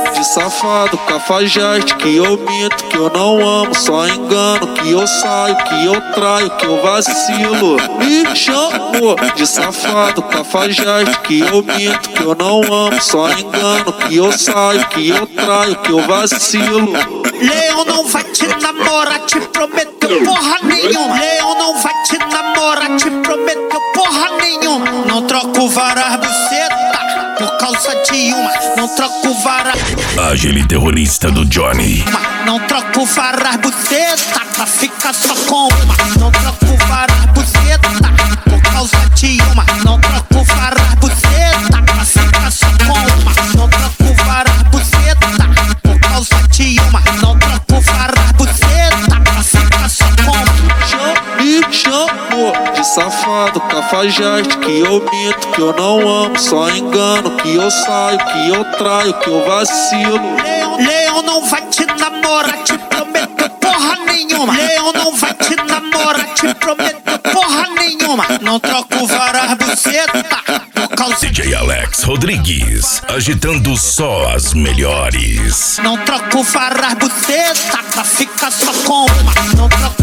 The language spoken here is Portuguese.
de safado, cafajeste, que eu minto, que eu não amo, só engano, que eu saio, que eu traio, que eu vacilo. Me chamou de safado, cafajeste, que eu minto, que eu não amo, só engano, que eu saio, que eu traio, que eu vacilo. Leão não vai te namorar, te prometeu porra nenhuma. Leão não vai te namorar, te prometeu porra nenhuma. Não troco varas buceta por causa de uma. Não troco varas. Agile terrorista do Johnny. Não troco varas buceta pra ficar só com uma. Não troco varas buceta por causa de uma. Não troco varas buceta pra ficar só com uma. Não troco varas buceta por causa de uma. Não troco varas buceta pra ficar só com uma. Me chamou de safado, cafajeste, que eu minto, que eu não amo, só engano, que eu saio, que eu traio, que eu vacilo. Leão não vai te namorar, te prometeu porra nenhuma. Leão não vai te namorar, te prometeu porra nenhuma. Não troco varas buceta por causa DJ Alex Rodrigues, agitando só as melhores. Não troco varas buceta pra ficar só com uma. Não troco